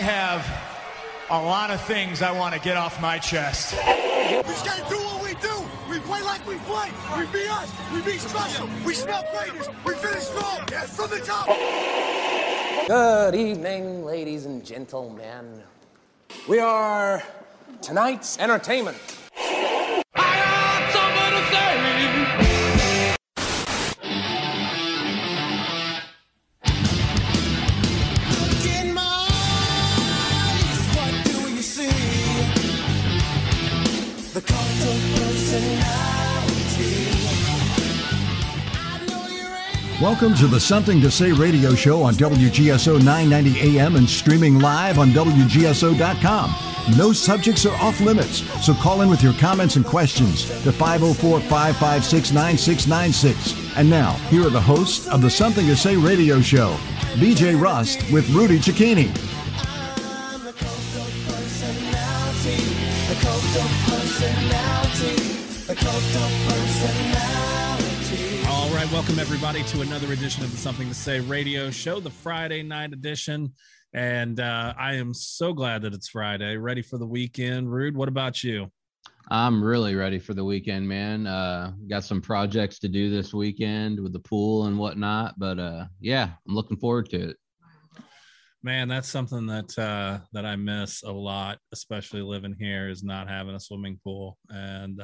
have a lot of things I want to get off my chest. We just gotta do what we do. We play like we play. We be us. We be special. We smell greatness. We finish strong. Yes, from the top. Good evening, ladies and gentlemen. We are tonight's entertainment. Welcome to the Something to Say radio show on WGSO 990 AM and streaming live on WGSO.com. No subjects are off limits, so call in with your comments and questions to 504-556-9696. And now, here are the hosts of the Something to Say radio show, BJ Rust with Rudy Cicchini. All right, welcome everybody to another edition of the Something to Say radio show, the Friday night edition. And I am so glad that it's Friday, ready for the weekend. Rude, what about you? I'm really ready for the weekend, man. Got some projects to do this weekend with the pool and whatnot, but yeah, I'm looking forward to it. Man, that's something that I miss a lot, especially living here, is not having a swimming pool. And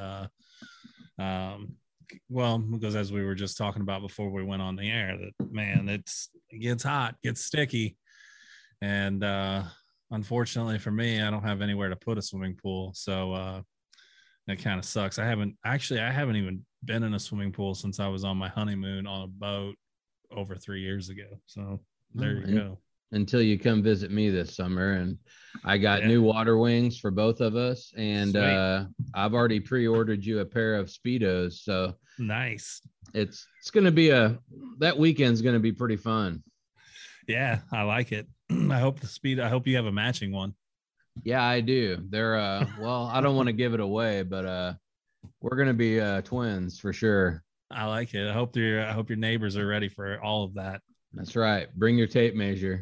well, because as we were just talking about before we went on the air, that man, it gets hot, gets sticky, and unfortunately for me, I don't have anywhere to put a swimming pool, so it kind of sucks. I haven't even been in a swimming pool since I was on my honeymoon on a boat over 3 years ago. So there you go. Until you come visit me this summer, and I got new water wings for both of us, and I've already pre-ordered you a pair of Speedos, so nice. It's gonna be that weekend's gonna be pretty fun. Yeah, I like it. I hope you have a matching one. Yeah, I do. They're well, I don't want to give it away, but we're gonna be twins for sure. I like it. I hope your neighbors are ready for all of that. That's right. Bring your tape measure.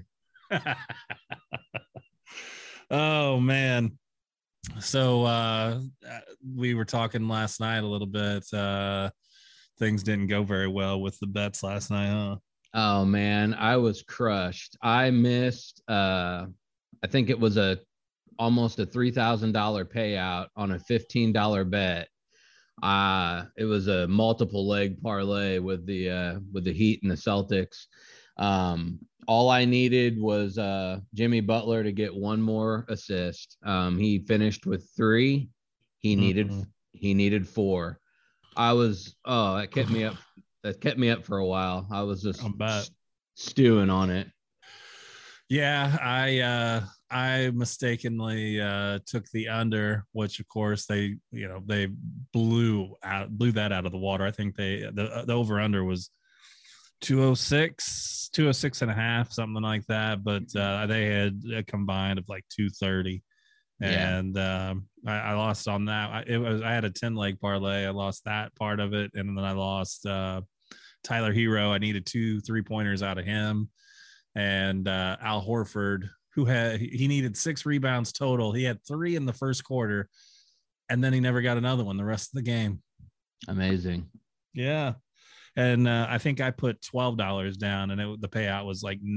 Oh man, so we were talking last night a little bit. Things didn't go very well with the bets last night, huh? Oh man, I was crushed. I missed I think it was almost a $3,000 payout on a $15 bet. It was a multiple leg parlay with the Heat and the Celtics. All I needed was Jimmy Butler to get one more assist. He finished with 3. He needed 4. That kept me up. That kept me up for a while. I was just stewing on it. Yeah, I mistakenly took the under, which of course they blew that out of the water. I think the over under was 206 and a half, something like that, but they had a combined of like 230, and I lost on that. I had a 10-leg parlay. I lost that part of it, and then I lost Tyler Hero. I needed 2 3-pointers out of him, and Al Horford, he needed 6 rebounds total. He had 3 in the first quarter, and then he never got another one the rest of the game. Amazing. Yeah. And I think I put $12 down, and the payout was like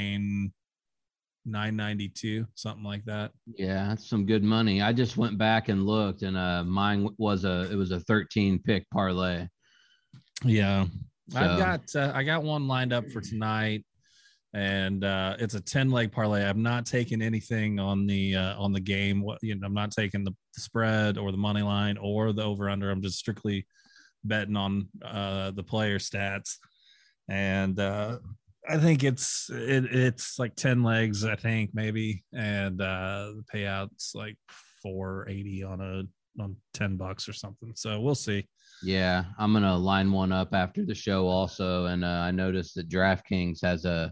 $9.92, something like that. Yeah, that's some good money. I just went back and looked, and mine was a 13-pick parlay. Yeah, so I got one lined up for tonight, and it's a 10-leg parlay. I'm not taking anything on the game. I'm not taking the spread or the money line or the over under. I'm just strictly betting on the player stats, and I think it's like 10 legs, I think, maybe, and the payout's like $480 on $10 or something, so we'll see. Yeah, I'm gonna line one up after the show also, and I noticed that DraftKings has a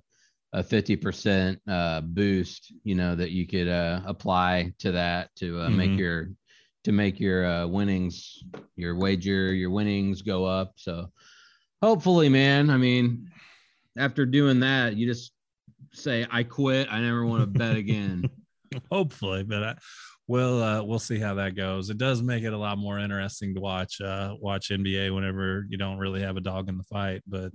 50% boost, that you could apply to that to make your winnings, your winnings go up. So hopefully, man, I mean, after doing that, you just say, I quit. I never want to bet again. Hopefully, but we'll see how that goes. It does make it a lot more interesting to watch NBA whenever you don't really have a dog in the fight. But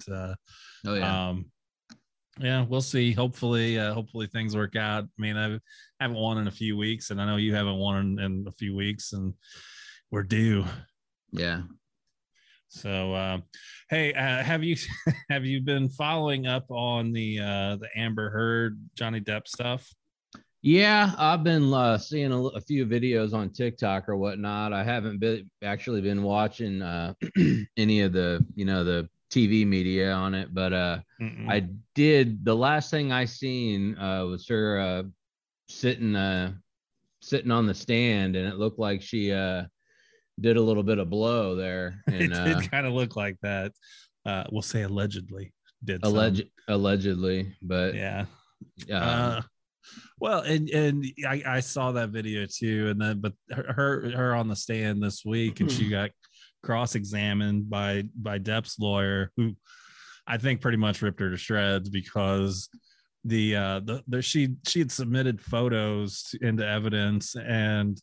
yeah, we'll see. Hopefully things work out. I mean, I haven't won in a few weeks, and I know you haven't won in a few weeks, and we're due. Yeah. So, hey, have you been following up on the Amber Heard Johnny Depp stuff? Yeah, I've been seeing a few videos on TikTok or whatnot. I haven't actually been watching any of the the TV media on it, but I did. The last thing I seen was her sitting on the stand, and it looked like she did a little bit of blow there. And, it did kind of look like that. We'll say allegedly did. Allegedly, but yeah. Well, and I saw that video too, and then but her on the stand this week, and she got cross-examined by Depp's lawyer, who I think pretty much ripped her to shreds because she had submitted photos into evidence, and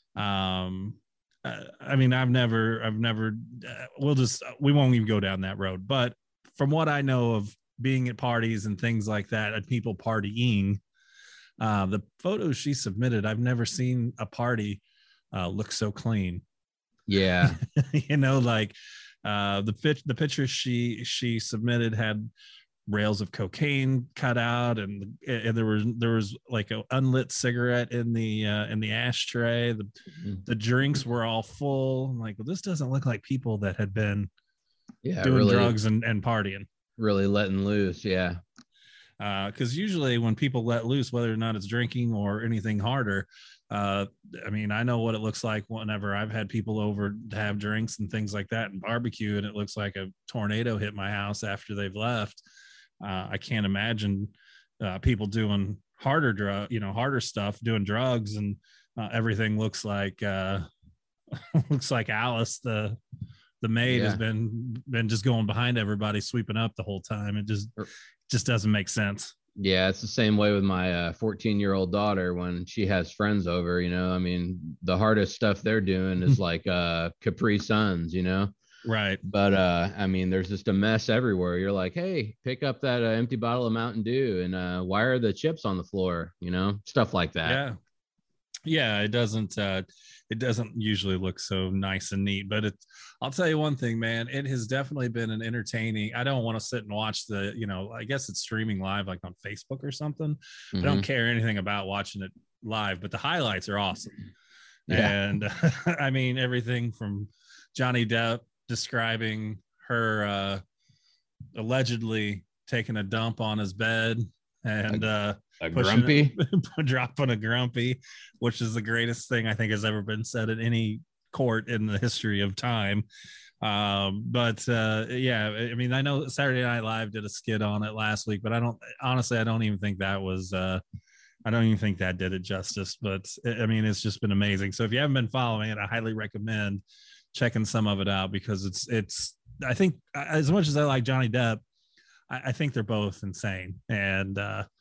I mean, I've never we won't even go down that road, but from what I know of being at parties and things like that, and people partying, the photos she submitted, I've never seen a party look so clean. Yeah. Like the pictures she submitted had rails of cocaine cut out, and there was like an unlit cigarette in the ashtray. The drinks were all full. I'm like, well, this doesn't look like people that had been doing drugs and partying. Really letting loose. Yeah. Because usually when people let loose, whether or not it's drinking or anything harder, I mean, I know what it looks like whenever I've had people over to have drinks and things like that and barbecue, and it looks like a tornado hit my house after they've left. I can't imagine people doing harder stuff, doing drugs, and everything looks like Alice, the maid, has been just going behind everybody, sweeping up the whole time. It just doesn't make sense. Yeah, it's the same way with my 14-year-old daughter when she has friends over. I mean, the hardest stuff they're doing is like Capri Suns, Right. But I mean, there's just a mess everywhere. You're like, hey, pick up that empty bottle of Mountain Dew, and why are the chips on the floor? Stuff like that. Yeah. It doesn't usually look so nice and neat, but I'll tell you one thing, man, it has definitely been an entertaining. I don't want to sit and watch I guess it's streaming live, like on Facebook or something. I don't care anything about watching it live, but the highlights are awesome. Yeah. And I mean, everything from Johnny Depp describing her allegedly taking a dump on his bed and a grumpy, dropping a grumpy, which is the greatest thing I think has ever been said at any court in the history of time. But I mean, I know Saturday Night Live did a skit on it last week, but I don't even think that was I don't even think that did it justice. But I mean, it's just been amazing. So if you haven't been following it, I highly recommend checking some of it out, because it's I think, as much as I like Johnny Depp, I think they're both insane, and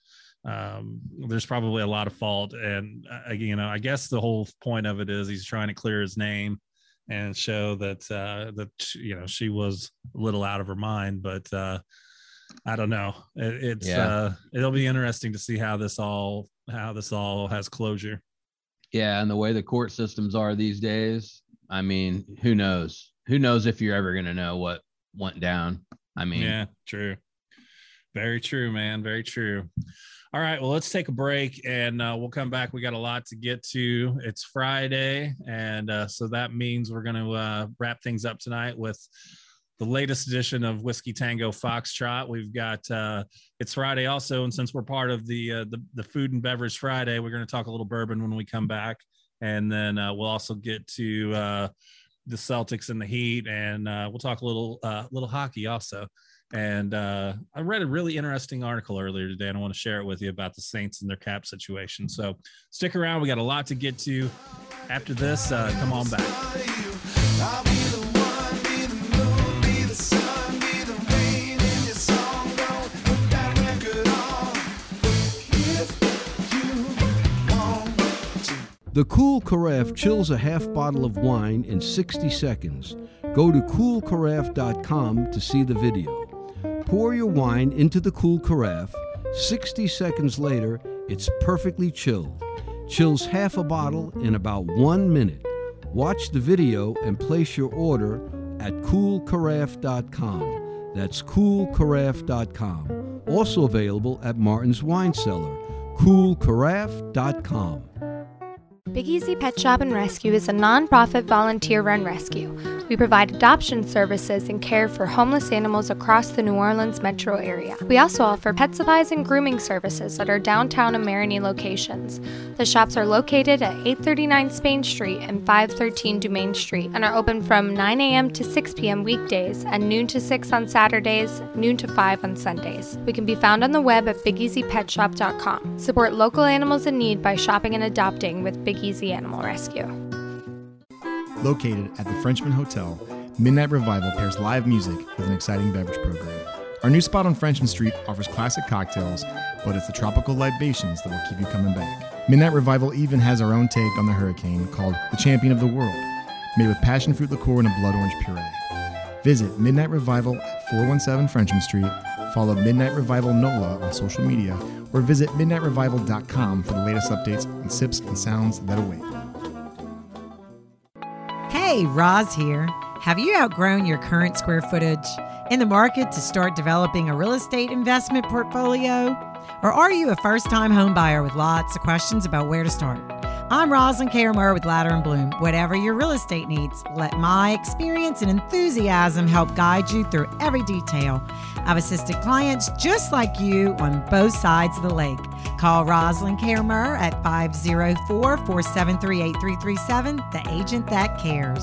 there's probably a lot of fault. And I guess the whole point of it is he's trying to clear his name and show that she was a little out of her mind. But I don't know. It'll be interesting to see how this all has closure. Yeah, and the way the court systems are these days, I mean, who knows? Who knows if you're ever going to know what went down? I mean, yeah, true. Very true, man. Very true. All right, well, let's take a break, and we'll come back. We got a lot to get to. It's Friday, and so that means we're going to wrap things up tonight with the latest edition of Whiskey Tango Foxtrot. We've got it's Friday also, and since we're part of the Food and Beverage Friday, we're going to talk a little bourbon when we come back, and then we'll also get to the Celtics and the Heat, and we'll talk a little hockey also. And I read a really interesting article earlier today, and I want to share it with you about the Saints and their cap situation. So stick around. We got a lot to get to after this. Come on back. The Cool Carafe chills a half bottle of wine in 60 seconds. Go to coolcarafe.com to see the video. Pour your wine into the Cool Carafe. 60 seconds later, it's perfectly chilled. Chills half a bottle in about 1 minute. Watch the video and place your order at coolcarafe.com. That's coolcarafe.com. Also available at Martin's Wine Cellar. coolcarafe.com. Big Easy Pet Shop and Rescue is a non-profit volunteer-run rescue. We provide adoption services and care for homeless animals across the New Orleans metro area. We also offer pet supplies and grooming services at our downtown and Marigny locations. The shops are located at 839 Spain Street and 513 Dumaine Street and are open from 9 a.m. to 6 p.m. weekdays and noon to 6 on Saturdays, noon to 5 on Sundays. We can be found on the web at BigEasyPetShop.com. Support local animals in need by shopping and adopting with Big Easy Animal Rescue. Located at the Frenchman Hotel, Midnight Revival pairs live music with an exciting beverage program. Our new spot on Frenchman Street offers classic cocktails, but it's the tropical libations that will keep you coming back. Midnight Revival even has our own take on the hurricane called The Champion of the World, made with passion fruit liqueur and a blood orange puree. Visit Midnight Revival at 417 Frenchman Street, follow Midnight Revival NOLA on social media, or visit midnightrevival.com for the latest updates on sips and sounds that await. Hey, Roz here. Have you outgrown your current square footage? In the market to start developing a real estate investment portfolio? Or are you a first-time home buyer with lots of questions about where to start? I'm Rosalind Karamer with Ladder & Bloom. Whatever your real estate needs, let my experience and enthusiasm help guide you through every detail. I've assisted clients just like you on both sides of the lake. Call Rosalind Karamer at 504-473-8337, the agent that cares.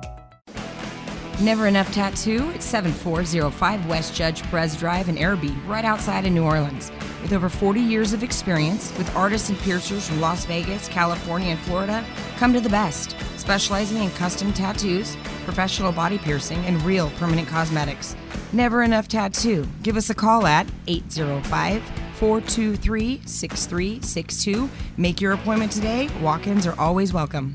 Never Enough Tattoo at 7405 West Judge Perez Drive in Arabi, right outside of New Orleans. With over 40 years of experience with artists and piercers from Las Vegas, California, and Florida, come to the best, specializing in custom tattoos, professional body piercing, and real permanent cosmetics. Never Enough Tattoo. Give us a call at 805-423-6362. Make your appointment today. Walk-ins are always welcome.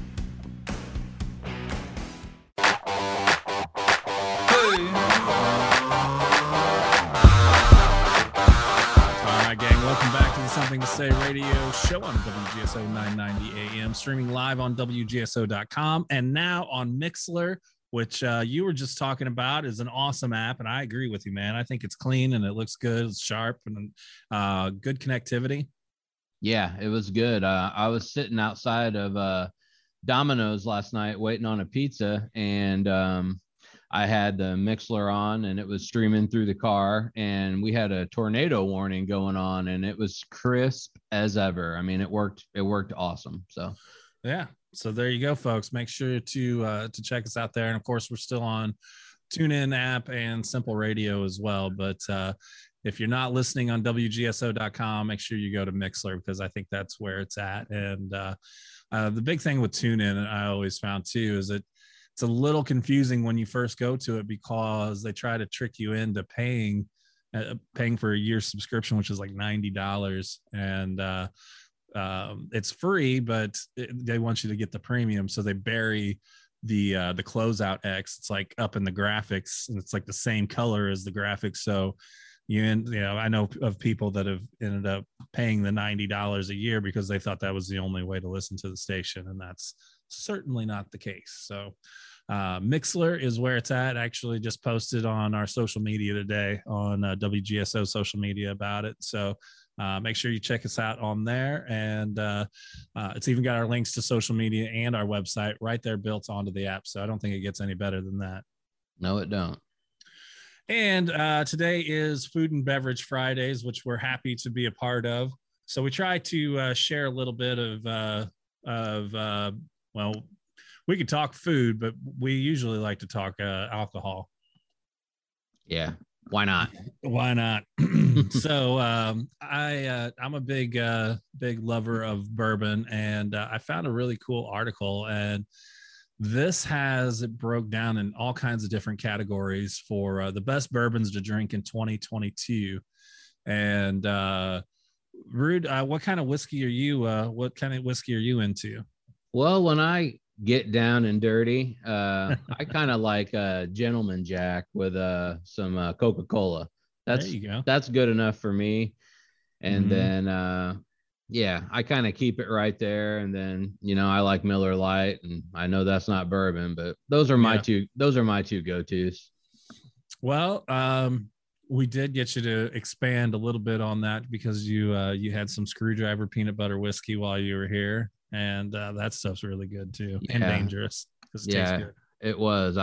Something to Say radio show on WGSO 990 AM, streaming live on WGSO.com and now on Mixlr, which you were just talking about is an awesome app. And I agree with you, man. I think it's clean and it looks good. It's sharp and good connectivity. Yeah, it was good. I was sitting outside of Domino's last night waiting on a pizza, and I had the Mixlr on and it was streaming through the car, and we had a tornado warning going on and it was crisp as ever. I mean, it worked awesome. So, yeah. So there you go, folks. Make sure to check us out there. And of course, we're still on TuneIn app and Simple Radio as well. But if you're not listening on WGSO.com, make sure you go to Mixlr, because I think that's where it's at. And the big thing with TuneIn, I always found too, is that it's a little confusing when you first go to it, because they try to trick you into paying for a year's subscription, which is like $90. And it's free, but they want you to get the premium. So they bury the closeout X. It's like up in the graphics, and it's like the same color as the graphics. So I know of people that have ended up paying the $90 a year because they thought that was the only way to listen to the station. And that's certainly not the case. So Mixlr is where it's at. I actually just posted on our social media today on WGSO social media about it. So make sure you check us out on there. And it's even got our links to social media and our website right there built onto the app. So I don't think it gets any better than that. No, it don't. And today is Food and Beverage Fridays, which we're happy to be a part of. So we try to share a little bit well, we could talk food, but we usually like to talk alcohol. Yeah. Why not? Why not? So I'm a big lover of bourbon, and I found a really cool article, and it broke down in all kinds of different categories for the best bourbons to drink in 2022. And Rude, what kind of whiskey are you into? Well, when I get down and dirty, I kind of like a Gentleman Jack with some Coca-Cola. There you go. That's good enough for me. And then I kind of keep it right there. And then, I like Miller Lite, and I know that's not bourbon, but those are my two go-tos. Well, we did get you to expand a little bit on that because you had some Screwdriver peanut butter whiskey while you were here, and that stuff's really good too, and dangerous. Yeah, good. It was.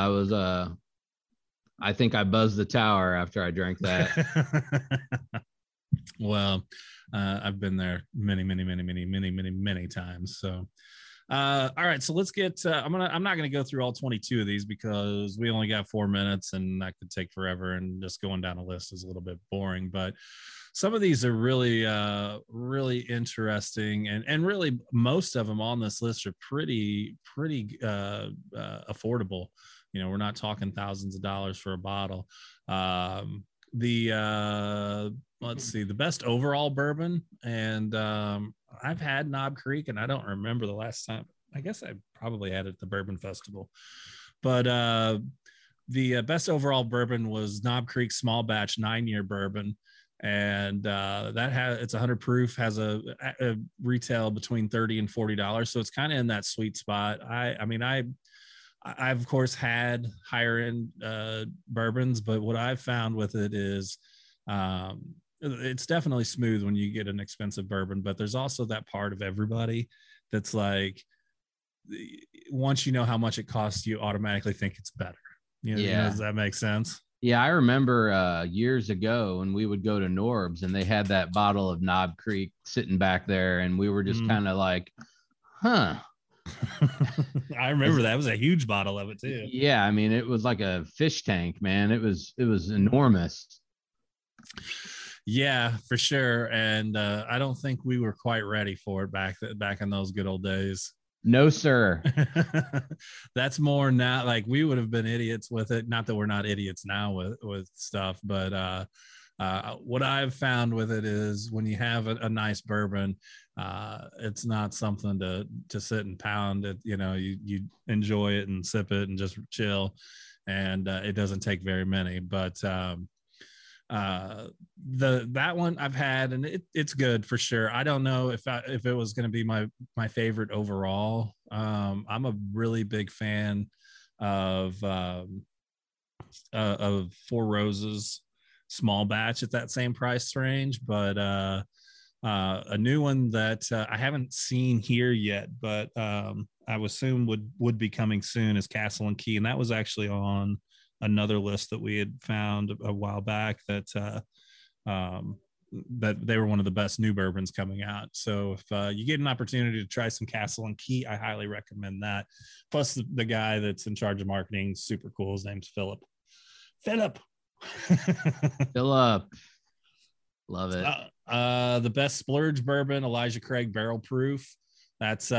I think I buzzed the tower after I drank that. Well, I've been there many times. So, all right. So let's get. I'm not gonna go through all 22 of these because we only got 4 minutes, and that could take forever. And just going down a list is a little bit boring. But some of these are really, really interesting, and really most of them on this list are pretty affordable. We're not talking thousands of dollars for a bottle. Let's see, the best overall bourbon, and I've had Knob Creek, and I don't remember the last time. I guess I probably had it at the Bourbon Festival, but the best overall bourbon was Knob Creek Small Batch 9-year bourbon, and it's 100 proof, has a retail between $30 and $40, so it's kind of in that sweet spot. I've of course had higher end bourbons, but what I've found with it is it's definitely smooth when you get an expensive bourbon, but there's also that part of everybody that's like, once you know how much it costs, you automatically think it's better. Does that make sense? Yeah, I remember years ago when we would go to Norb's and they had that bottle of Knob Creek sitting back there, and we were just kind of like, huh. I remember that was a huge bottle of it too. Yeah, I mean, it was like a fish tank, man. It was enormous. Yeah, for sure. And I don't think we were quite ready for it back in those good old days. No, sir. That's more now. Like, we would have been idiots with it. Not that we're not idiots now with stuff, but what I've found with it is when you have a nice bourbon, it's not something to sit and pound it. You enjoy it and sip it and just chill, and it doesn't take very many. But that one I've had, and it's good for sure. I don't know if it was going to be my favorite overall. I'm a really big fan of Four Roses Small Batch at that same price range, but a new one that I haven't seen here yet, but I would assume would be coming soon is Castle and Key, and that was actually on another list that we had found a while back that they were one of the best new bourbons coming out. So if you get an opportunity to try some Castle and Key, I highly recommend that. Plus the guy that's in charge of marketing is super cool. His name's Philip. Philip. Love it. The best splurge bourbon, Elijah Craig Barrel Proof. That's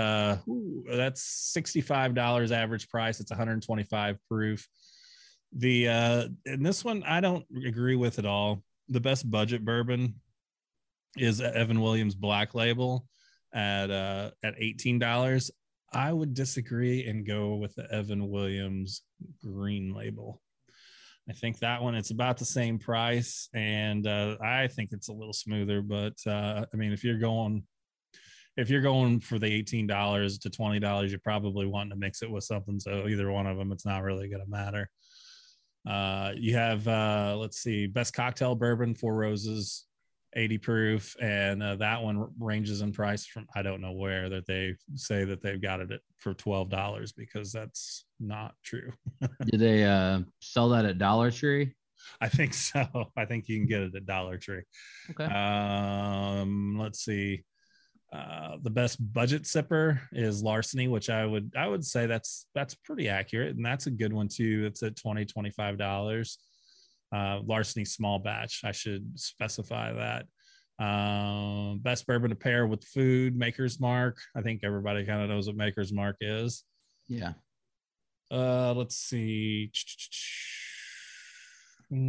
$65 average price. It's 125 proof. And this one I don't agree with at all. The best budget bourbon is Evan Williams Black Label at $18. I would disagree and go with the Evan Williams Green Label. I think that one, it's about the same price, and I think it's a little smoother. But I mean, if you're going for the $18 to $20, you're probably wanting to mix it with something. So either one of them, it's not really going to matter. You have let's see, best cocktail bourbon, Four Roses, 80 proof, and that one ranges in price from, I don't know where, that they say that they've got it for $12, because that's not true. Do they sell that at Dollar Tree? I think so. I think you can get it at Dollar Tree. Okay. Let's see. The best budget sipper is Larceny, which I would say that's pretty accurate, and that's a good one too. It's at $25. Larceny Small Batch, I should specify that. Best bourbon to pair with food, Maker's Mark. I think everybody kind of knows what Maker's Mark is. Yeah. Let's see.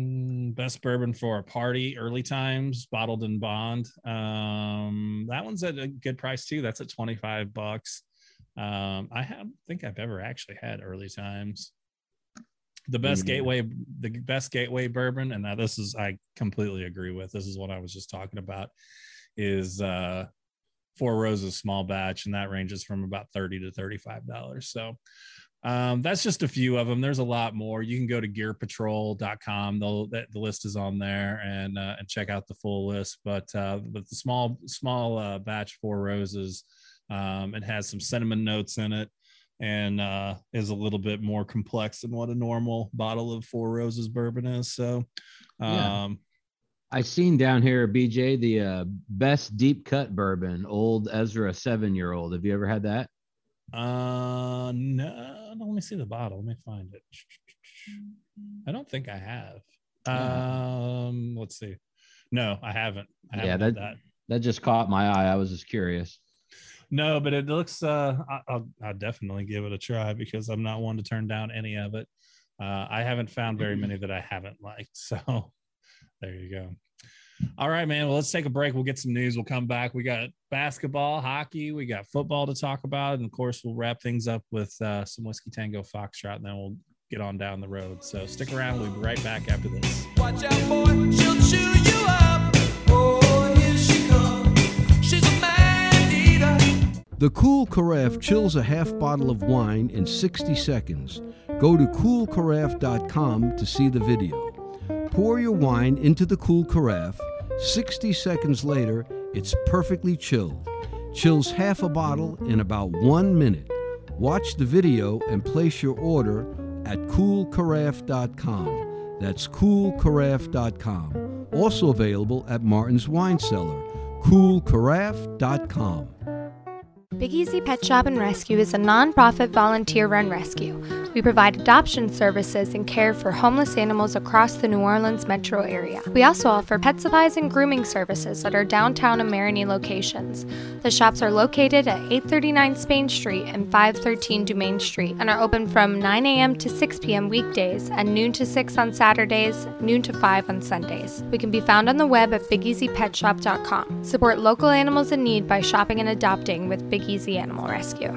best bourbon for a party, Early Times, bottled in bond. That one's at a good price too. That's at $25. I think I've ever actually had Early Times. The best gateway bourbon, and now this is, I completely agree with. This is what I was just talking about, is Four Roses small batch, and that ranges from about $30 to $35. So that's just a few of them. There's a lot more. You can go to gearpatrol.com. The list is on there, and check out the full list. But the small batch Four Roses, it has some cinnamon notes in it, and is a little bit more complex than what a normal bottle of Four Roses bourbon is. So I seen down here, BJ, the best deep cut bourbon, Old Ezra 7-year-old. Have you ever had that? No, let me see the bottle. Let me find it. I don't think I have. Let's see. No, I haven't. That just caught my eye. I was just curious. No, but it looks, I'll definitely give it a try, because I'm not one to turn down any of it. I haven't found very many that I haven't liked. So there you go. All right, man. Well, let's take a break. We'll get some news. We'll come back. We got basketball, hockey. We got football to talk about. And of course, we'll wrap things up with some Whiskey Tango Foxtrot, and then we'll get on down the road. So stick around. We'll be right back after this. Watch out, boy. She'll chew you up. Oh, here she comes. She's a man eater. The Cool Carafe chills a half bottle of wine in 60 seconds. Go to coolcarafe.com to see the video. Pour your wine into the Cool Carafe. 60 seconds later, it's perfectly chilled. Chills half a bottle in about 1 minute. Watch the video and place your order at coolcarafe.com. That's coolcarafe.com. Also available at Martin's Wine Cellar. coolcarafe.com. Big Easy Pet Shop and Rescue is a non-profit volunteer-run rescue. We provide adoption services and care for homeless animals across the New Orleans metro area. We also offer pet supplies and grooming services at our downtown and Marigny locations. The shops are located at 839 Spain Street and 513 Dumaine Street and are open from 9 a.m. to 6 p.m. weekdays and noon to 6 on Saturdays, noon to 5 on Sundays. We can be found on the web at BigEasyPetShop.com. Support local animals in need by shopping and adopting with Big Easy Animal Rescue.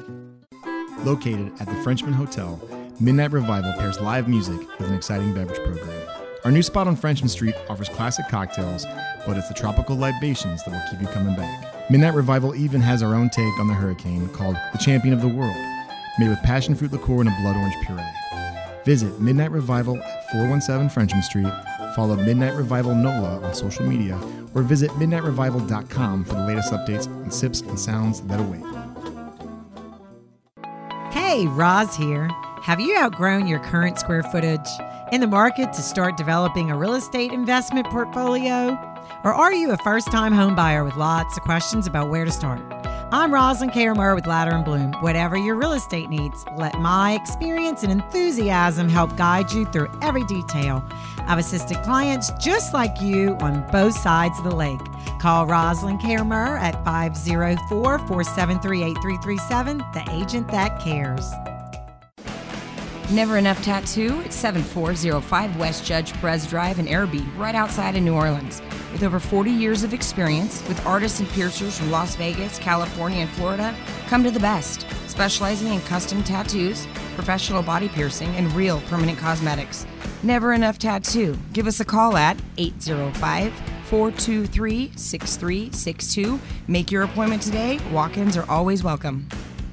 Located at the Frenchman Hotel, Midnight Revival pairs live music with an exciting beverage program. Our new spot on Frenchman Street offers classic cocktails, but it's the tropical libations that will keep you coming back. Midnight Revival even has our own take on the hurricane called the Champion of the World, made with passion fruit liqueur and a blood orange puree. Visit Midnight Revival at 417 Frenchman Street, follow Midnight Revival NOLA on social media, or visit midnightrevival.com for the latest updates on sips and sounds that await. Hey, Roz here. Have you outgrown your current square footage? In the market to start developing a real estate investment portfolio? Or are you a first-time home buyer with lots of questions about where to start? I'm Rosalind Karamer with Ladder & Bloom. Whatever your real estate needs, let my experience and enthusiasm help guide you through every detail. I've assisted clients just like you on both sides of the lake. Call Rosalind Karamer at 504-473-8337, the agent that cares. Never Enough Tattoo at 7405 West Judge Perez Drive in Arabi, right outside of New Orleans. With over 40 years of experience with artists and piercers from Las Vegas, California, and Florida, come to the best, specializing in custom tattoos, professional body piercing, and real permanent cosmetics. Never Enough Tattoo. Give us a call at 805-423-6362. Make your appointment today. Walk-ins are always welcome.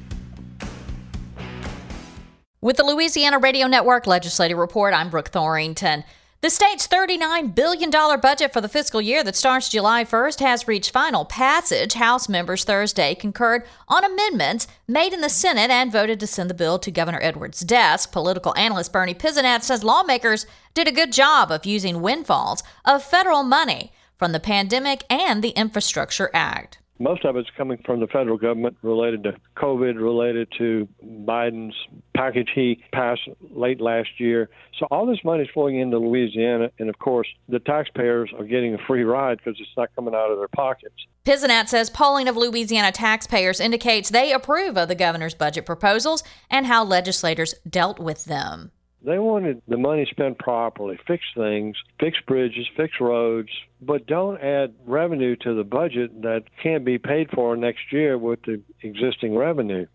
With the Louisiana Radio Network Legislative Report, I'm Brooke Thorington. The state's $39 billion budget for the fiscal year that starts July 1st has reached final passage. House members Thursday concurred on amendments made in the Senate and voted to send the bill to Governor Edwards' desk. Political analyst Bernie Pisanat says lawmakers did a good job of using windfalls of federal money from the pandemic and the Infrastructure Act. Most of it's coming from the federal government related to COVID, related to Biden's package he passed late last year. So all this money is flowing into Louisiana, and of course, the taxpayers are getting a free ride because it's not coming out of their pockets. Pisanat says polling of Louisiana taxpayers indicates they approve of the governor's budget proposals and how legislators dealt with them. They wanted the money spent properly, fix things, fix bridges, fix roads, but don't add revenue to the budget that can't be paid for next year with the existing revenue.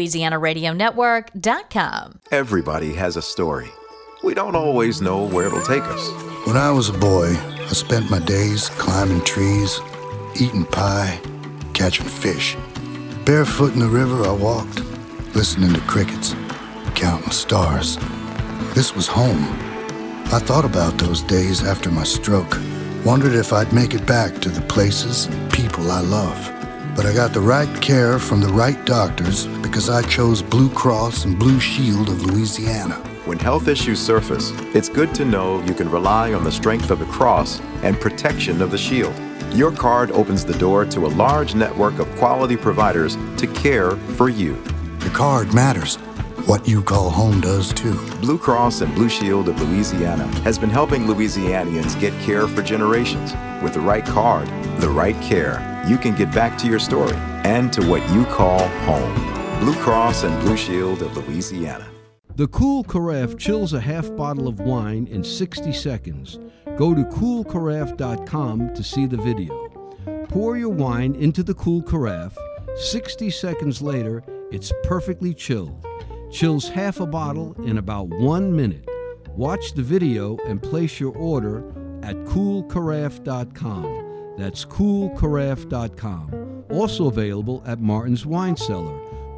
LouisianaRadioNetwork.com. Everybody has a story. We don't always know where it'll take us. When I was a boy, I spent my days climbing trees, eating pie, catching fish. Barefoot in the river I walked, listening to crickets, counting stars. This was home. I thought about those days after my stroke, wondered if I'd make it back to the places and people I love. But I got the right care from the right doctors because I chose Blue Cross and Blue Shield of Louisiana. When health issues surface, it's good to know you can rely on the strength of the cross and protection of the shield. Your card opens the door to a large network of quality providers to care for you. Your card matters. What you call home does too. Blue Cross and Blue Shield of Louisiana has been helping Louisianians get care for generations. With the right card, the right care, you can get back to your story and to what you call home. Blue Cross and Blue Shield of Louisiana. The Cool Carafe chills a half bottle of wine in 60 seconds. Go to coolcarafe.com to see the video. Pour your wine into the Cool Carafe. 60 seconds later, it's perfectly chilled. Chills half a bottle in about 1 minute. Watch the video and place your order at coolcarafe.com. That's coolcarafe.com. Also available at Martin's Wine Cellar.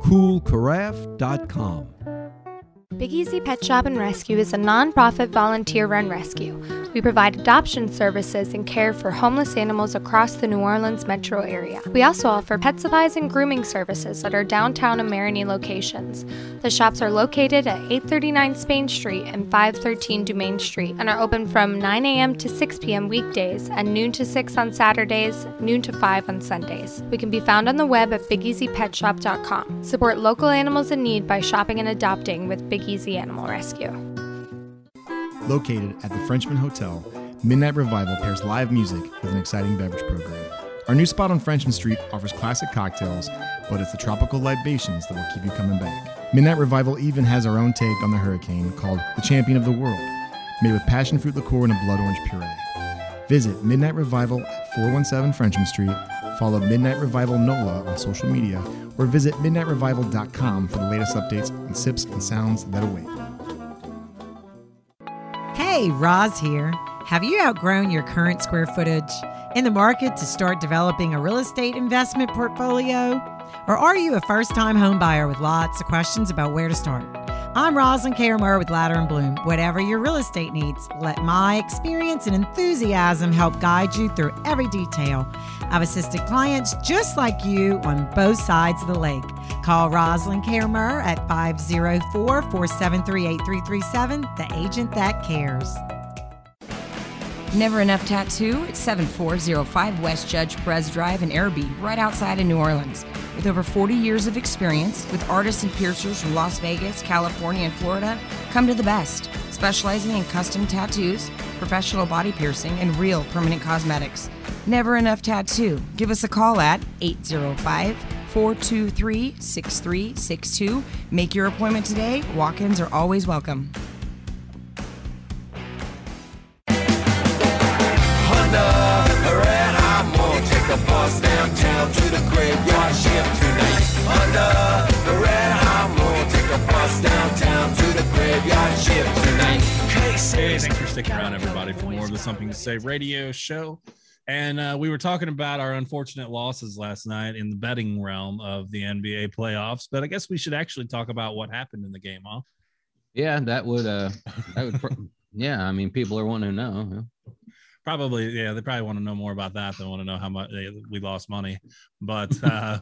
coolcarafe.com. Big Easy Pet Shop and Rescue is a nonprofit volunteer-run rescue. We provide adoption services and care for homeless animals across the New Orleans metro area. We also offer pet supplies and grooming services at our downtown and Marigny locations. The shops are located at 839 Spain Street and 513 Dumaine Street and are open from 9 a.m. to 6 p.m. weekdays and noon to 6 on Saturdays, noon to 5 on Sundays. We can be found on the web at BigEasyPetShop.com. Support local animals in need by shopping and adopting with Big Easy Animal Rescue. Located at the Frenchman Hotel, Midnight Revival pairs live music with an exciting beverage program. Our new spot on Frenchman Street offers classic cocktails, but it's the tropical libations that will keep you coming back. Midnight Revival even has our own take on the hurricane called the Champion of the World, made with passion fruit liqueur and a blood orange puree. Visit Midnight Revival at 417 Frenchman Street, follow Midnight Revival NOLA on social media, or visit midnightrevival.com for the latest updates on sips and sounds that await. Hey, Roz here. Have you outgrown your current square footage? In the market to start developing a real estate investment portfolio? Or are you a first-time home buyer with lots of questions about where to start? I'm Rosalind Karamer with Ladder & Bloom. Whatever your real estate needs, let my experience and enthusiasm help guide you through every detail. I've assisted clients just like you on both sides of the lake. Call Rosalind Karamer at 504-473-8337, the agent that cares. Never Enough Tattoo at 7405 West Judge Perez Drive in Arabi, right outside of New Orleans. With over 40 years of experience, with artists and piercers from Las Vegas, California, and Florida, come to the best. Specializing in custom tattoos, professional body piercing, and real permanent cosmetics. Never Enough Tattoo. Give us a call at 805-423-6362. Make your appointment today. Walk-ins are always welcome. And I'm gonna take a bus downtown to the graveyard shift tonight. Under the red, I'm gonna take a bus downtown to the graveyard shift tonight. Hey, thanks for sticking around, everybody, for more of the Something to Say radio show. And we were talking about our unfortunate losses last night in the betting realm of the NBA playoffs, but I guess we should actually talk about what happened in the game, huh? Yeah, that would yeah, I mean, people are wanting to know. Probably, yeah, they probably want to know more about that than want to know how much we lost money. But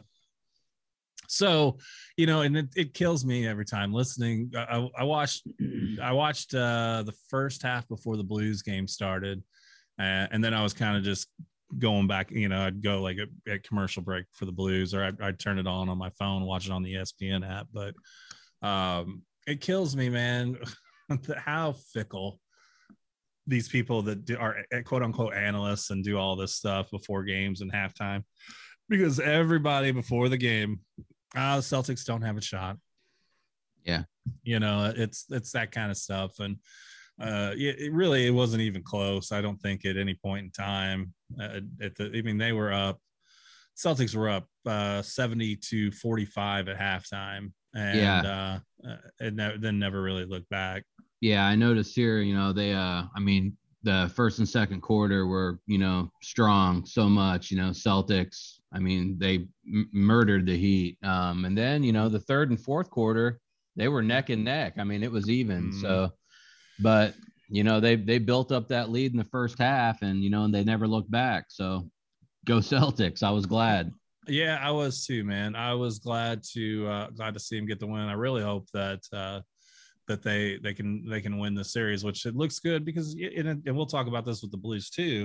so, you know, and it kills me every time listening. I watched the first half before the Blues game started, and then I was kind of just going back. You know, I'd go like at commercial break for the Blues, or I'd turn it on my phone, watch it on the ESPN app. But it kills me, man, how fickle these people that are quote unquote analysts and do all this stuff before games and halftime, because everybody before the game, the Celtics don't have a shot. Yeah. You know, it's that kind of stuff. And it wasn't even close. I don't think at any point in time they were up. Celtics were up 70-45 at halftime, and then never really looked back. Yeah, I noticed here, you know, they the first and second quarter were, you know, strong so much, you know, Celtics, I mean, they murdered the Heat. And then, you know, the third and fourth quarter, they were neck and neck. I mean, it was even. So, but, you know, they built up that lead in the first half, and, you know, and they never looked back. So go Celtics. I was glad. Yeah, I was too, man. I was glad to see him get the win. I really hope that they can win the series, which it looks good because and we'll talk about this with the Blues too.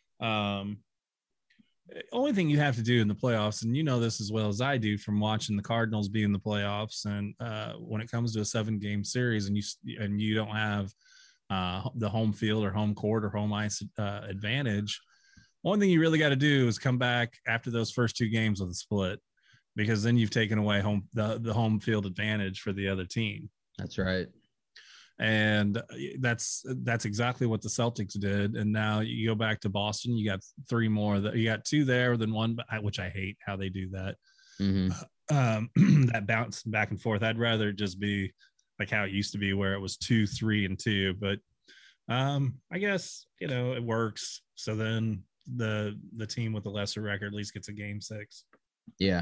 Only thing you have to do in the playoffs, and you know this as well as I do from watching the Cardinals be in the playoffs, and when it comes to a 7-game series and you don't have the home field or home court or home ice advantage, one thing you really got to do is come back after those first 2 games with a split, because then you've taken away the home field advantage for the other team. That's right. And that's exactly what the Celtics did. And now you go back to Boston, you got 3 more. You got 2 there, then 1, which I hate how they do that. That bounce back and forth. I'd rather just be like how it used to be, where it was 2, 3, and 2. But I guess, you know, it works. So then the team with the lesser record at least gets a game 6. Yeah.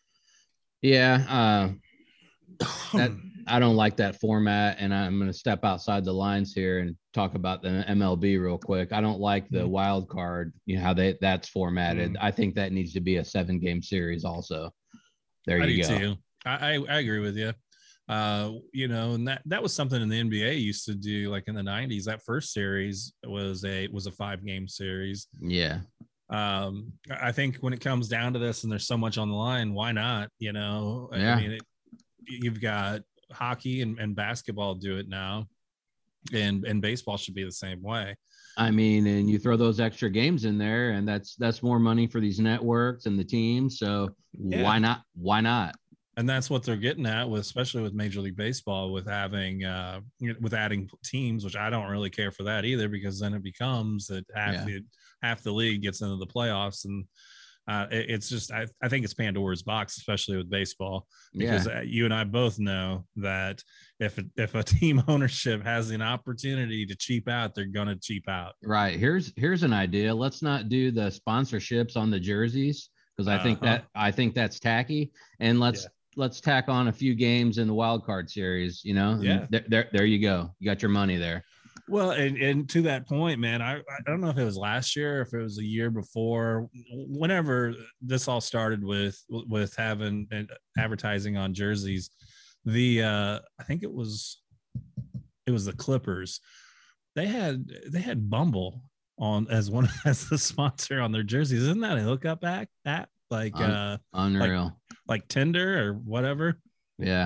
I don't like that format, and I'm going to step outside the lines here and talk about the MLB real quick. I don't like the wild card, you know, how that's formatted. I think that needs to be a 7-game series also. There you go. Too. I agree with you. You know, and that was something in the NBA used to do, like in the 90s. That first series was a 5-game series. Yeah. I think when it comes down to this and there's so much on the line, why not? You know, yeah. I mean, you've got hockey and basketball do it now, and baseball should be the same way. I mean, and you throw those extra games in there, and that's more money for these networks and the teams. So why not? Why not? And that's what they're getting at, especially with Major League Baseball, with having with adding teams, which I don't really care for that either, because then it becomes that half the league gets into the playoffs, and it's just I think it's Pandora's box, especially with baseball, because you and I both know that if a team ownership has an opportunity to cheap out, they're gonna cheap out. Right. Here's an idea. Let's not do the sponsorships on the jerseys, because I think that's tacky, and let's tack on a few games in the wild card series, you know. There you go. You got your money there. Well, and to that point, man, I don't know if it was last year, or if it was a year before, whenever this all started with having advertising on jerseys, I think it was the Clippers. They had Bumble on as the sponsor on their jerseys. Isn't that a hookup app? Like unreal, like Tinder or whatever. Yeah.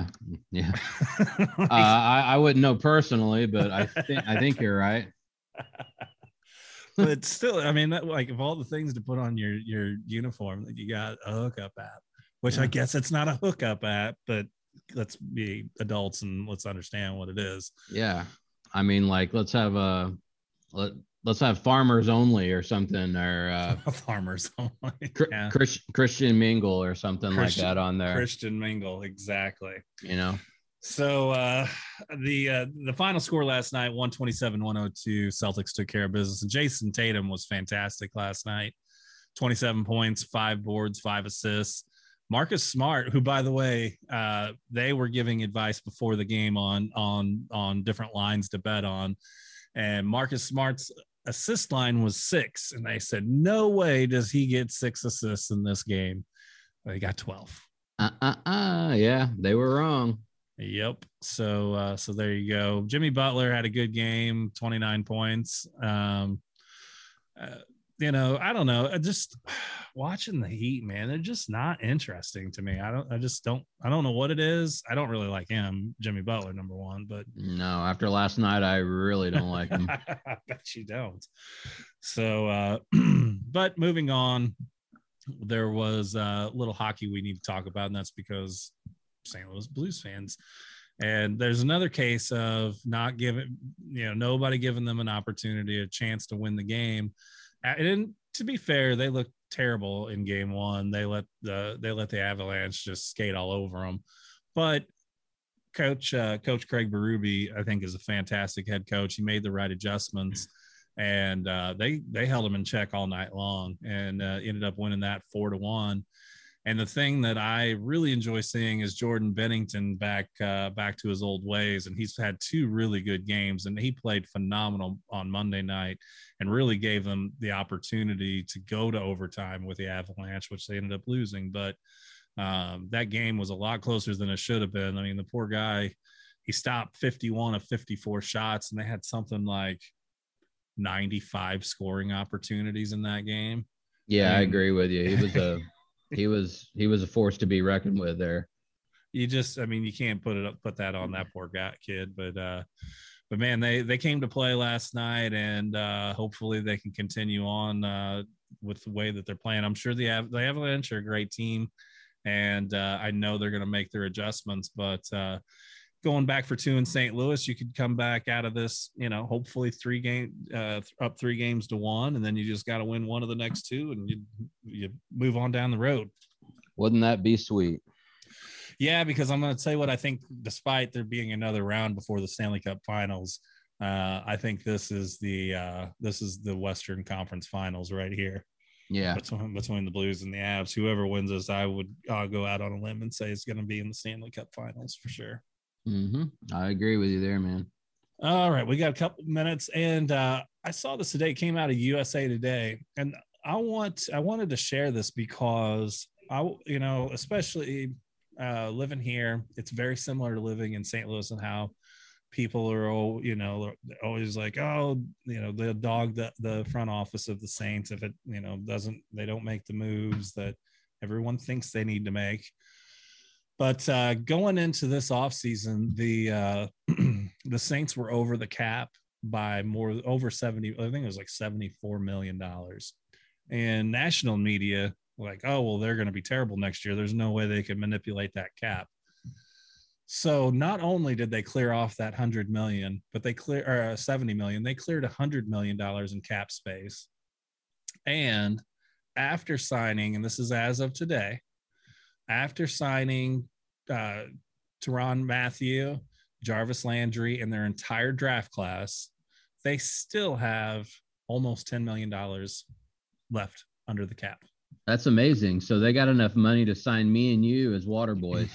I wouldn't know personally, but I think you're right. But still, I mean, like, of all the things to put on your uniform, you got a hookup app, which I guess it's not a hookup app, but let's be adults and let's understand what it is. Yeah, I mean, like, let's have farmers only or something, or farmers only. Christian Mingle or something like that on there. Christian Mingle, exactly. You know. So the final score last night, 127-102. Celtics took care of business, and Jason Tatum was fantastic last night. 27 points, 5 boards, 5 assists. Marcus Smart, who, by the way, they were giving advice before the game on different lines to bet on, and Marcus Smart's assist line was 6, and they said, no way does he get 6 assists in this game. They got 12. Yeah, they were wrong. Yep. So there you go. Jimmy Butler had a good game, 29 points. You know, I don't know. Just watching the Heat, man, they're just not interesting to me. I don't know what it is. I don't really like him, Jimmy Butler, number one, but no, after last night, I really don't like him. I bet you don't. So, but moving on, there was a little hockey we need to talk about, and that's because St. Louis Blues fans And there's another case of not giving, nobody giving them an opportunity, a chance to win the game. And to be fair, they looked terrible in game one. They let the Avalanche just skate all over them. But Coach Craig Berube, I think, is a fantastic head coach. He made the right adjustments, and they held him in check all night long, and ended up winning that 4-1. And the thing that I really enjoy seeing is Jordan Bennington back to his old ways, and he's had 2 really good games, and he played phenomenal on Monday night, and really gave them the opportunity to go to overtime with the Avalanche, which they ended up losing, but. That game was a lot closer than it should have been. I mean, the poor guy, he stopped 51 of 54 shots, and they had something like 95 scoring opportunities in that game. Yeah, I agree with you. He was a force to be reckoned with there. You can't put that on that poor kid, but man, they came to play last night, and hopefully they can continue on with the way that they're playing. I'm sure the Avalanche are a great team. And I know they're going to make their adjustments, but going back for 2 in St. Louis, you could come back out of this, hopefully up 3 games to 1, and then you just got to win one of the next 2, and you move on down the road. Wouldn't that be sweet? Yeah, because I'm going to tell you what I think. Despite there being another round before the Stanley Cup Finals, I think this is the Western Conference Finals right here. Yeah, between the Blues and the Avs, whoever wins this, I'll go out on a limb and say it's going to be in the Stanley Cup Finals for sure. Mm-hmm. I agree with you there, man. All right, we got a couple minutes, and I saw this today. It came out of USA Today, and I wanted to share this because especially living here, it's very similar to living in St. Louis, and how people are always like, they'll dog the front office of the Saints if it they don't make the moves that everyone thinks they need to make. But going into this offseason, the Saints were over the cap by over 70. I think it was like $74 million. And national media were like, oh well, they're going to be terrible next year. There's no way they can manipulate that cap. So not only did they clear off that $100 million, but they $70 million. They cleared $100 million in cap space. And after signing, and this is as of today, after signing Tyrann Mathieu, Jarvis Landry, and their entire draft class, they still have almost $10 million left under the cap. That's amazing. So they got enough money to sign me and you as water boys.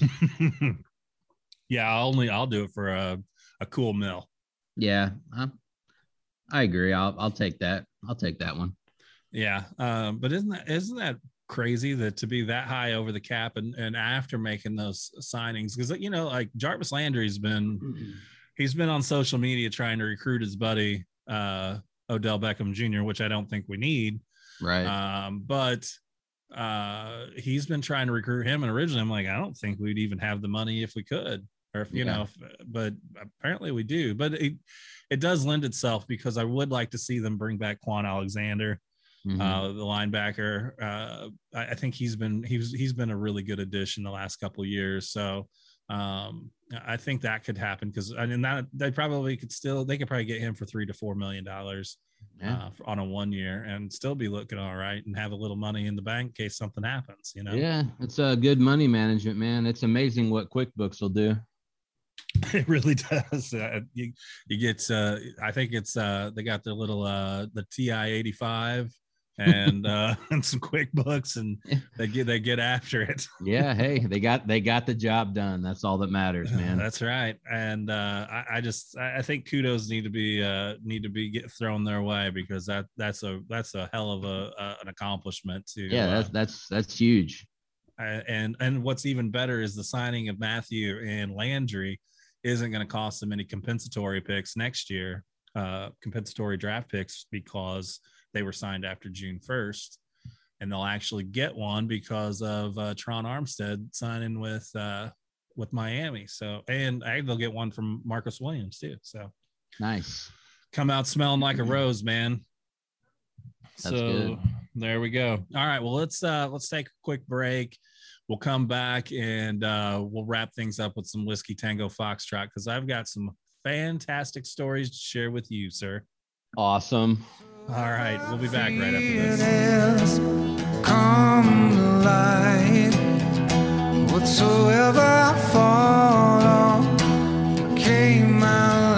Yeah, I'll do it for a cool mill. Yeah, I agree. I'll take that. I'll take that one. Yeah, but isn't that crazy that to be that high over the cap and after making those signings? Because like Jarvis Landry's been on social media trying to recruit his buddy Odell Beckham Jr., which I don't think we need. Right. But he's been trying to recruit him, and originally I'm like, I don't think we'd even have the money if we could, or if but apparently we do. But it does lend itself, because I would like to see them bring back Quan Alexander, the linebacker. I think he's been a really good addition the last couple of years. So I think that could happen, because that they could probably get him for $3 to $4 million on a 1 year and still be looking all right and have a little money in the bank in case something happens. Yeah, it's a good money management, man. It's amazing what QuickBooks will do. It really does. You get I think it's they got their little the TI-85 and some QuickBooks, and they get after it. Yeah, hey, they got the job done. That's all that matters, man. That's right. And I think kudos need to be get thrown their way, because that's a hell of an accomplishment too. Yeah, that's huge. And what's even better is the signing of Mathieu and Landry isn't going to cost them any compensatory picks next year, compensatory draft picks, because they were signed after June 1st, and they'll actually get one because of Tron Armstead signing with Miami. So, and they'll get one from Marcus Williams too. So nice. Come out smelling like a rose, man. That's good. There we go. All right. Well, let's take a quick break. we'll come back and we'll wrap things up with some Whiskey Tango Foxtrot, because I've got some fantastic stories to share with you, sir. Awesome. All right, we'll be back right after this. Come alive. Whatsoever I fall on came my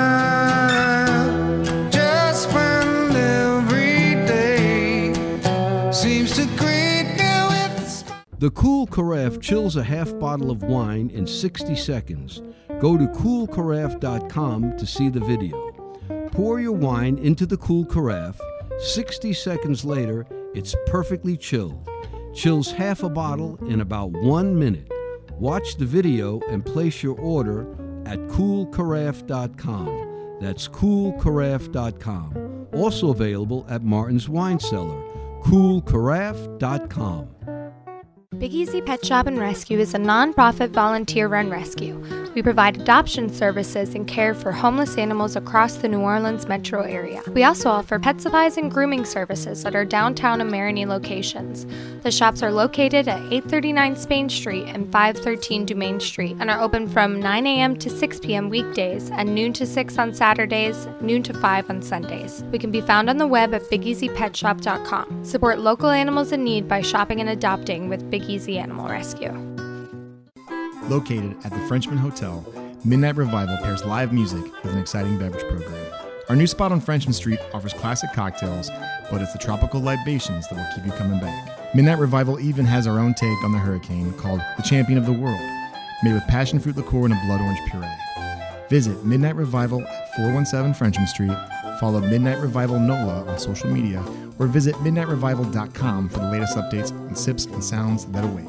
life. Just when every day seems to greet me with The Cool Carafe chills a half bottle of wine in 60 seconds. Go to coolcarafe.com to see the video. Pour your wine into the Cool Carafe. 60 seconds later, it's perfectly chilled. Chills half a bottle in about 1 minute. Watch the video and place your order at coolcarafe.com. That's coolcarafe.com. Also available at Martin's Wine Cellar. coolcarafe.com. Big Easy Pet Shop and Rescue is a non-profit volunteer-run rescue. We provide adoption services and care for homeless animals across the New Orleans metro area. We also offer pet supplies and grooming services at our downtown and Marigny locations. The shops are located at 839 Spain Street and 513 Dumaine Street and are open from 9 a.m. to 6 p.m. weekdays and noon to 6 on Saturdays, noon to 5 on Sundays. We can be found on the web at BigEasyPetShop.com. Support local animals in need by shopping and adopting with Big Easy Animal Rescue. Located at the Frenchman Hotel, Midnight Revival pairs live music with an exciting beverage program. Our new spot on Frenchman Street offers classic cocktails, but it's the tropical libations that will keep you coming back. Midnight Revival even has our own take on the hurricane called The Champion of the World, made with passion fruit liqueur and a blood orange puree. Visit Midnight Revival at 417 Frenchman Street, follow Midnight Revival NOLA on social media, or visit midnightrevival.com for the latest updates on sips and sounds that await.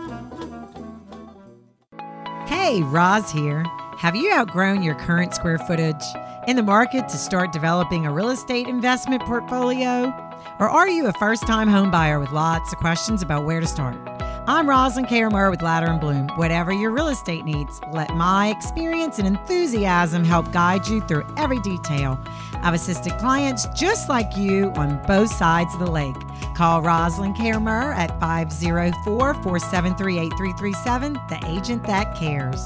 Hey, Roz here. Have you outgrown your current square footage? In the market to start developing a real estate investment portfolio? Or are you a first-time home buyer with lots of questions about where to start? I'm Rosalind Karamer with Ladder & Bloom. Whatever your real estate needs, let my experience and enthusiasm help guide you through every detail. I've assisted clients just like you on both sides of the lake. Call Rosalind Karamer at 504-473-8337, the agent that cares.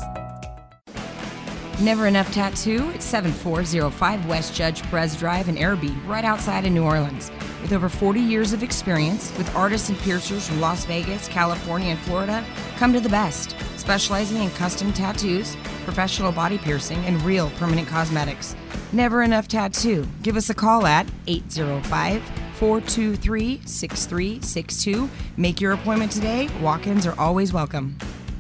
Never Enough Tattoo at 7405 West Judge Perez Drive in Arabi, right outside of New Orleans. With over 40 years of experience with artists and piercers from Las Vegas, California, and Florida, come to the best, specializing in custom tattoos, professional body piercing, and real permanent cosmetics. Never Enough Tattoo. Give us a call at 805-423-6362. Make your appointment today. Walk-ins are always welcome.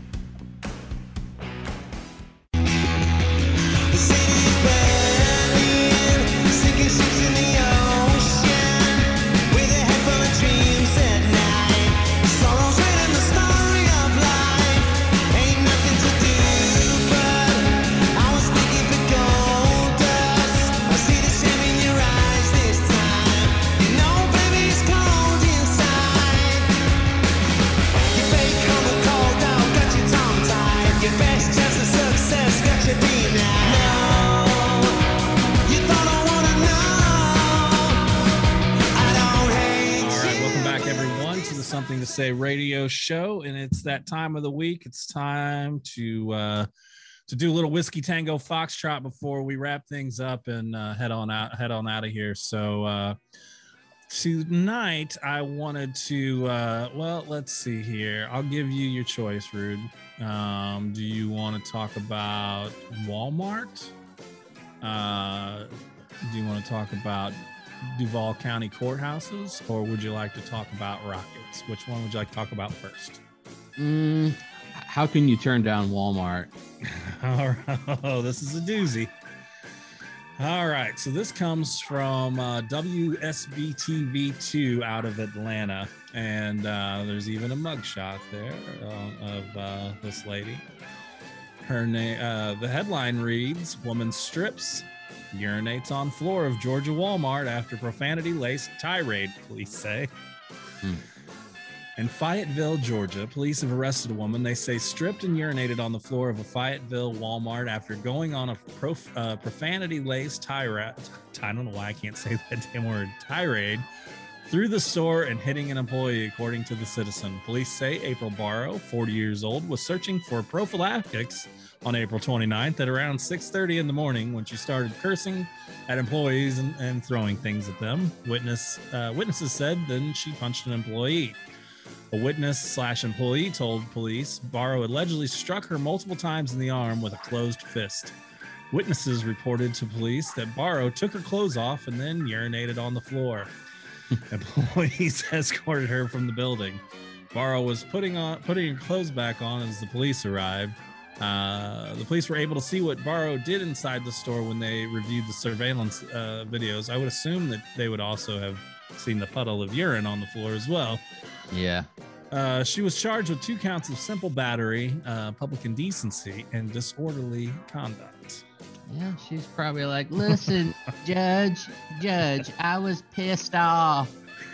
Something to Say radio show, and it's that time of the week. It's time to do a little Whiskey Tango Foxtrot before we wrap things up and head on out of here. So tonight I wanted to well, let's see here. I'll give you your choice, Rude. Do you want to talk about Walmart? Do you want to talk about Duval County courthouses, or would you like to talk about rockets? Which one would you like to talk about first? How can you turn down Walmart? All right. Oh, this is a doozy. All right. So this comes from WSBTV2 out of Atlanta. And there's even a mugshot there of this lady. Her name, the headline reads, "Woman strips, urinates on floor of Georgia Walmart after profanity-laced tirade," police say. In Fayetteville, Georgia, police have arrested a woman they say stripped and urinated on the floor of a Fayetteville Walmart after going on a profanity-laced tirade. I don't know why I can't say that damn word. Tirade through the store and hitting an employee, according to the Citizen. Police say April Barrow, 40 years old, was searching for prophylactics on April 29th at around 6:30 in the morning when she started cursing at employees and throwing things at them. Witnesses said then she punched an employee. A witness/employee told police Barrow allegedly struck her multiple times in the arm with a closed fist. Witnesses reported to police that Barrow took her clothes off and then urinated on the floor. Employees escorted her from the building. Barrow was putting her clothes back on as the police arrived. The police were able to see what Barrow did inside the store when they reviewed the surveillance videos. I would assume that they would also have seen the puddle of urine on the floor as well. Yeah. She was charged with 2 counts of simple battery, public indecency, and disorderly conduct. Yeah, she's probably like, listen, Judge, I was pissed off.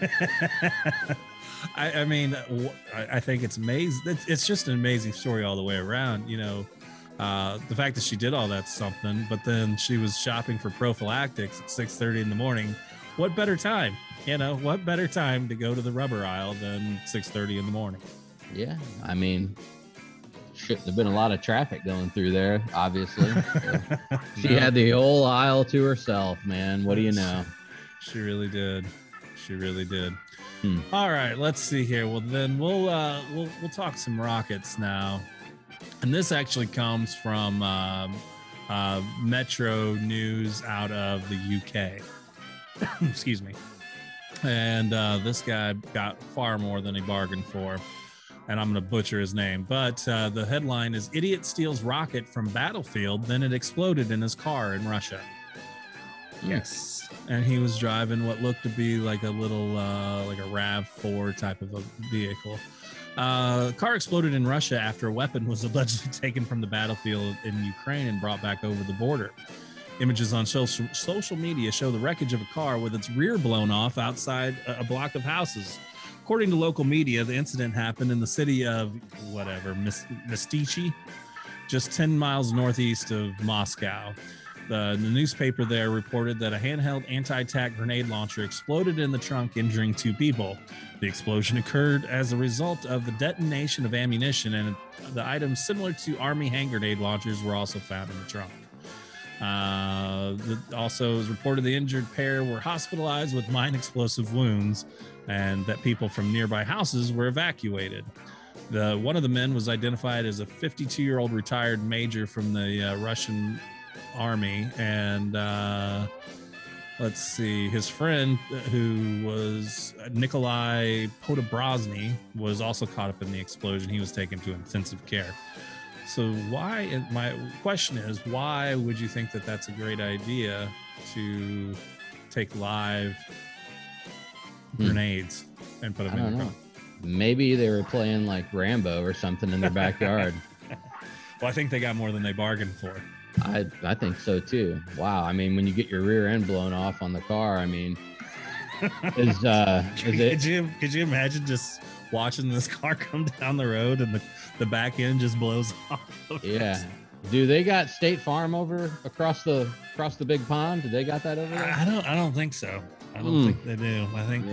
I mean, I think it's amazing. It's just an amazing story all the way around. You know, the fact that she did all that's something, but then she was shopping for prophylactics at 6:30 in the morning. What better time? You know, what better time to go to the rubber aisle than 6:30 in the morning? Yeah, I mean, shouldn't have been a lot of traffic going through there, obviously. So she had the whole aisle to herself, man. What do you know? She really did. She really did. All right, let's see here. Well, then we'll talk some Rockets now, and this actually comes from Metro News out of the UK. Excuse me. And this guy got far more than he bargained for, and I'm going to butcher his name. But the headline is: "Idiot steals rocket from battlefield, then it exploded in his car in Russia." Yes, and he was driving what looked to be like a little, like a RAV4 type of a vehicle. Car exploded in Russia after a weapon was allegedly taken from the battlefield in Ukraine and brought back over the border. Images on social media show the wreckage of a car with its rear blown off outside a block of houses. According to local media, the incident happened in the city of Mystichi, just 10 miles northeast of Moscow. The newspaper there reported that a handheld anti-tank grenade launcher exploded in the trunk, injuring 2 people. The explosion occurred as a result of the detonation of ammunition, and the items similar to Army hand grenade launchers were also found in the trunk. Also, it was reported the injured pair were hospitalized with mine explosive wounds, and that people from nearby houses were evacuated. One of the men was identified as a 52-year-old retired major from the Russian Army, and let's see, his friend, who was Nikolai Podobrazny, was also caught up in the explosion. He was taken to intensive care. So my question is, why would you think that that's a great idea to take live grenades and put them in the car? Maybe they were playing like Rambo or something in their backyard. Well, I think they got more than they bargained for. I think so too. Wow. I mean, when you get your rear end blown off on the car, I mean, could you imagine just watching this car come down the road and the back end just blows off? Yeah. Do they got State Farm over across the big pond? Do they got that over there? I don't think so. I don't think they do. I think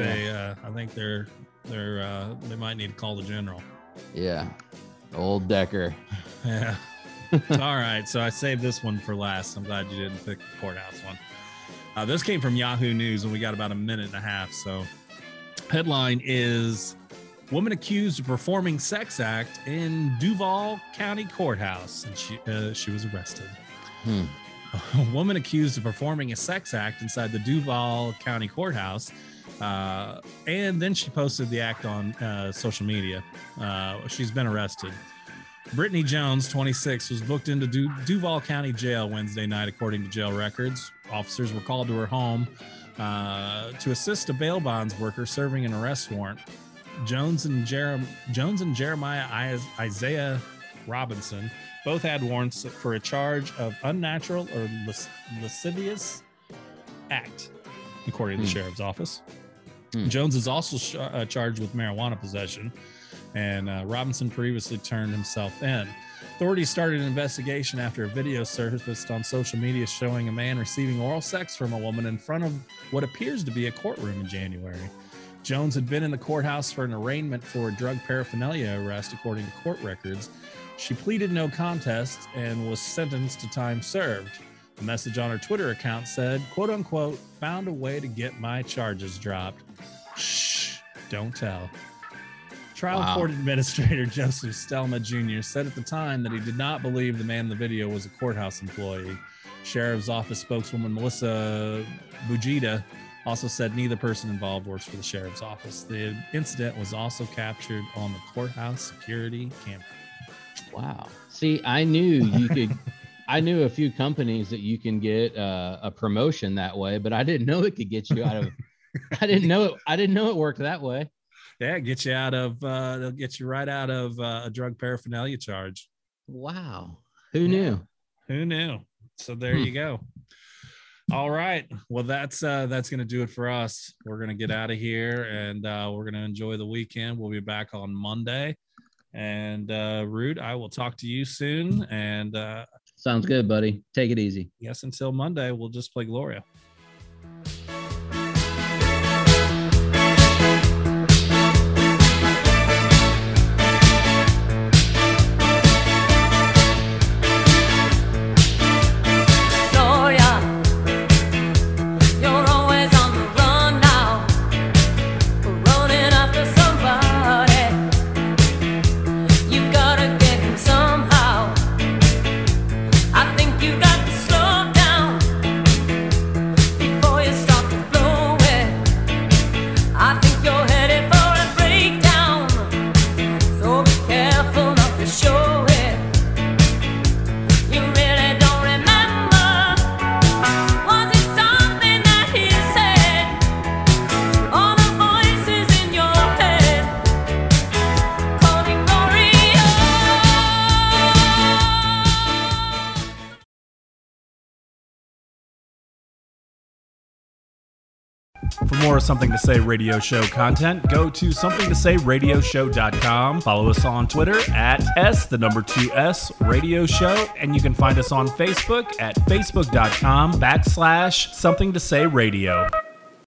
they might need to call the general. Yeah. Old Decker. Yeah. All right, so I saved this one for last. I'm glad you didn't pick the courthouse one. This came from Yahoo News, and we got about a minute and a half. So, headline is: Woman accused of performing sex act in Duval County Courthouse, and she was arrested. A woman accused of performing a sex act inside the Duval County Courthouse, and then she posted the act on social media. She's been arrested. Brittany Jones, 26, was booked into Duval County Jail Wednesday night, according to jail records. Officers were called to her home to assist a bail bonds worker serving an arrest warrant. Jones and Jeremiah Isaiah Robinson both had warrants for a charge of unnatural or lascivious act, according to the sheriff's office. Jones is also charged with marijuana possession, and Robinson previously turned himself in. Authorities started an investigation after a video surfaced on social media showing a man receiving oral sex from a woman in front of what appears to be a courtroom in January. Jones had been in the courthouse for an arraignment for a drug paraphernalia arrest, according to court records. She pleaded no contest and was sentenced to time served. A message on her Twitter account said, quote unquote, found a way to get my charges dropped. Shh, don't tell. Trial court administrator Joseph Stelma Jr. said at the time that he did not believe the man in the video was a courthouse employee. Sheriff's Office spokeswoman Melissa Bujita also said neither person involved works for the Sheriff's Office. The incident was also captured on the courthouse security camera. Wow. See, I knew you could. I knew a few companies that you can get a promotion that way, but I didn't know it could get you out of. I didn't know it worked that way. Yeah, get you out of. They'll get you right out of a drug paraphernalia charge. Wow. Who knew? Who knew? So there you go. All right. Well, that's going to do it for us. We're going to get out of here, and we're going to enjoy the weekend. We'll be back on Monday. And Root, I will talk to you soon. And sounds good, buddy. Take it easy. Yes, until Monday, we'll just play Gloria. For more Something to Say Radio Show content, go to somethingtosay.radioshow.com. Follow us on Twitter at S2S Radio Show, and you can find us on Facebook at facebook.com/Something to Say Radio.